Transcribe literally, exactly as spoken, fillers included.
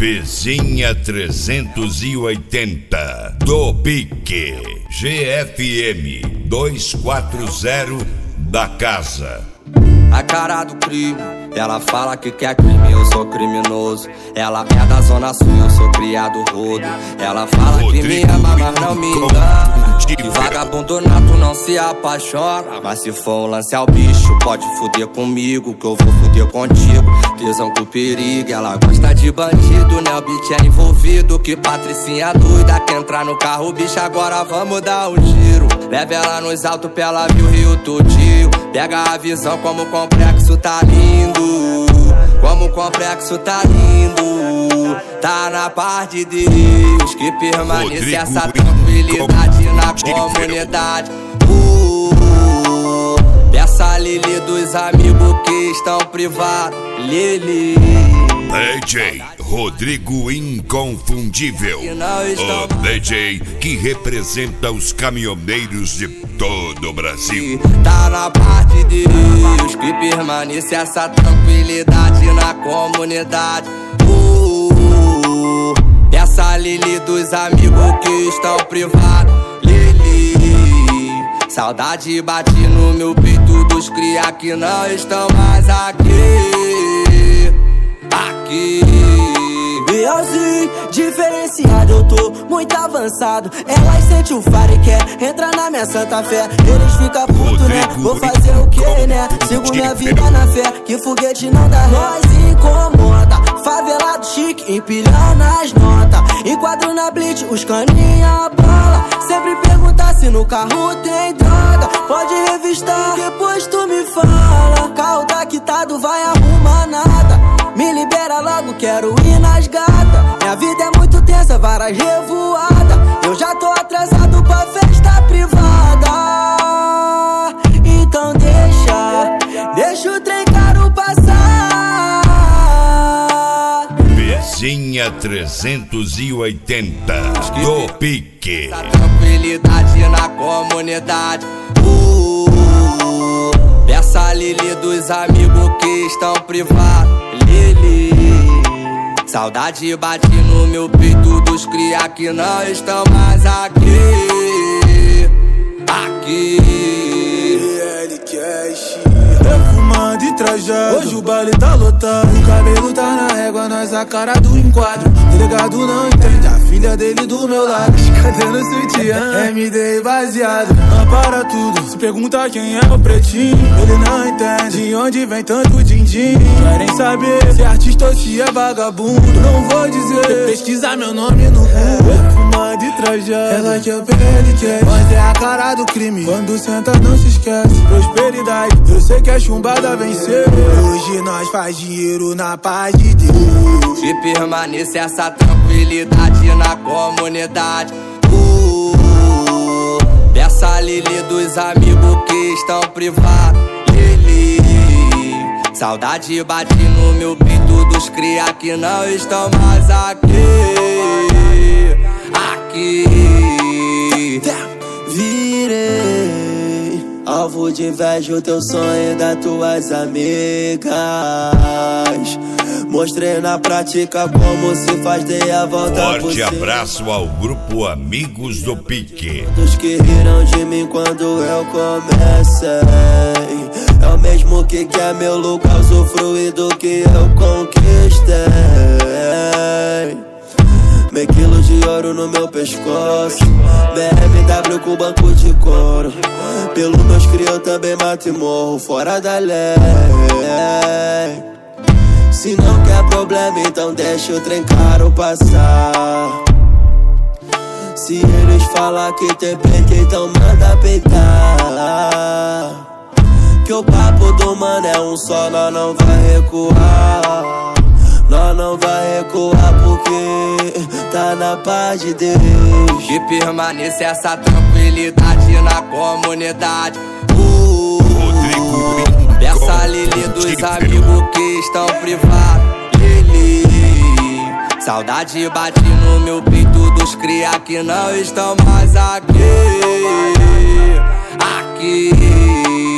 Vizinha trezentos e oitenta do Pique, G F M duzentos e quarenta da casa. A cara do crime, ela fala que quer crime, eu sou criminoso. Ela é da zona sul, eu sou criado rodo. Ela fala Rodrigo que me ama, mas não me engana. Que vagabundo nato não se apaixona. Mas se for um lance ao bicho, pode fuder comigo, que eu vou fuder contigo. Tesão com perigo, ela gosta de bandido, né? O bitch é envolvido, que patricinha doida. Quer entrar no carro, bicho, agora vamos dar um giro. Leva ela nos altos pra ela ver o Rio todinho. Pega a visão como o complexo tá lindo. Como o complexo tá lindo. Tá na paz de Deus, que permanece essa tranquilidade na comunidade. uh, Peça Lili dos amigos que estão privados. Lili D J Rodrigo Inconfundível, o D J que representa os caminhoneiros de todo o Brasil. Tá na parte de Deus, que permanece essa tranquilidade na comunidade. uh, Peça Lili dos amigos que estão privados. Lili, saudade bate no meu peito dos cria que não estão mais aqui. Aqui Realzinho, diferenciado, eu tô muito avançado. Elas sentem o faro e quer entrar na minha santa fé. Eles ficam putos, né? Vou fazer o que, né? Sigo minha vida na fé, que foguete não dá ré. Nós incomoda, favelado chique, empilhando as notas. Enquadro na blitz, os caninha bala. Sempre perguntar se no carro tem droga. Pode revistar, depois tu me fala. Carro tá quitado, vai arrumar nada. Me libera logo, quero ir nas gatas. Minha vida é muito tensa, várias revoadas. Eu já tô atrasado pra festa privada. Então deixa, deixa o trem caro passar. Vizinha trezentos e oitenta do Pique. Essa tranquilidade na comunidade. uh, Peça Lili dos amigos que estão privados. Lili, saudade bate no meu peito dos cria que não estão mais aqui. Aqui L Cash, perfumado e trajado. Hoje o baile tá lotado. O cabelo tá na régua, nós a cara do enquadro. Delegado não entende, a filha dele do meu lado. Cadê no sutiã? M D baseado. Não para tudo, se pergunta quem é o pretinho. Ele não entende de onde vem tanto din-din. Querem saber se é artista ou se é vagabundo. Não vou dizer, pesquisa meu nome no Google. Perfumado e trajado, ela que é o P L Q. Mas é a cara do crime, quando senta não se esquece. Prosperidade, eu sei que a chumbada venceu. Hoje nós faz dinheiro na paz de Deus. E permanece essa tranquilidade na comunidade. uh, Peça Lili dos amigos que estão privados. Lili, saudade bate no meu peito dos cria que não estão mais aqui. Aqui virei alvo de inveja o teu sonho das tuas amigas. Mostrei na prática como se faz, dei a volta por Forte cima. abraço ao grupo Amigos do Pique. Dos que riram de mim quando eu comecei. É o mesmo que quer meu lugar usufruir do que eu conquistei. Meio quilo de ouro no meu pescoço, B M W com banco de couro. Pelo meus cria eu também mato e morro fora da lei. Se não quer problema, então deixa o trem caro passar. Se eles falar que tem peito, então manda peitar. Que o papo do mano é um só, nós não vai recuar. Nós não vai recuar porque tá na paz de Deus. E permanece essa tranquilidade na comunidade. uh, Rodrigo Peça Lili dos amigos que estão privados. Lili, saudade bate no meu peito dos cria que não estão mais aqui. Aqui